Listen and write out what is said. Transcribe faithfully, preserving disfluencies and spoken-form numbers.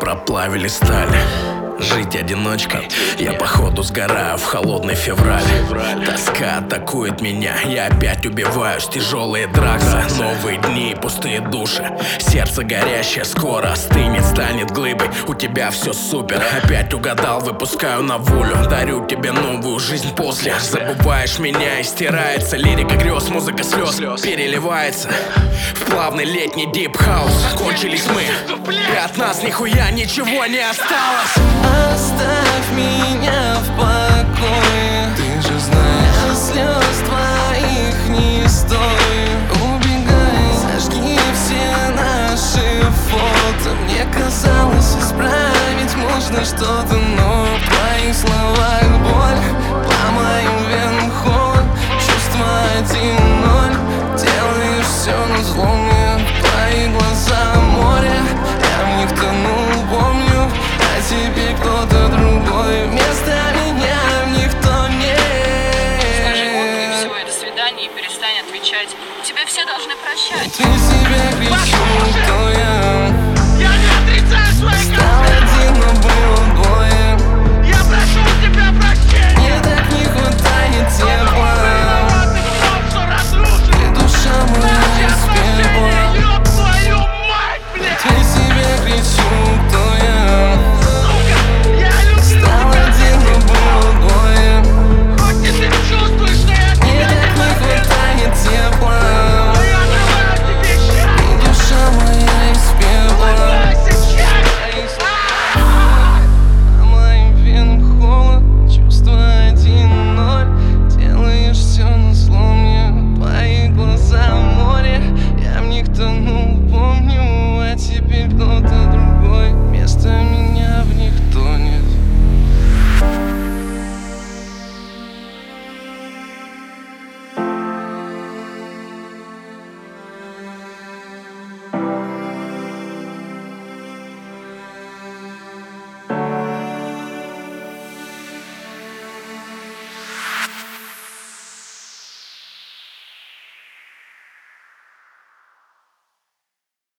проплавили сталь. Жить одиночкой, я походу сгораю в холодный февраль. Тоска атакует меня, я опять убиваюсь. Тяжелые драксы, новые дни, пустые души. Сердце горящее скоро остынет, станет глыбой. У тебя все супер, опять угадал, выпускаю на волю. Дарю тебе новую жизнь после. Забываешь меня и стирается лирика грез, музыка слез переливается в плавный летний дип-хаус. Кончились мы, и от нас нихуя ничего не осталось. Оставь меня в покое. Ты же знаешь, слез твоих не стою. Убегай, сожги все наши фото. Мне казалось, исправить можно что-то, но в твоих словах боль, по моим венам холод. Чувства один ноль, делаешь все назло мне. В твои глаза море, я в них тонул, помню. А теперь кто-то другой вместо меня в них тонет. Скажи, вот и все, и до свидания, и перестань отвечать. Тебе все должны прощать. Ты себя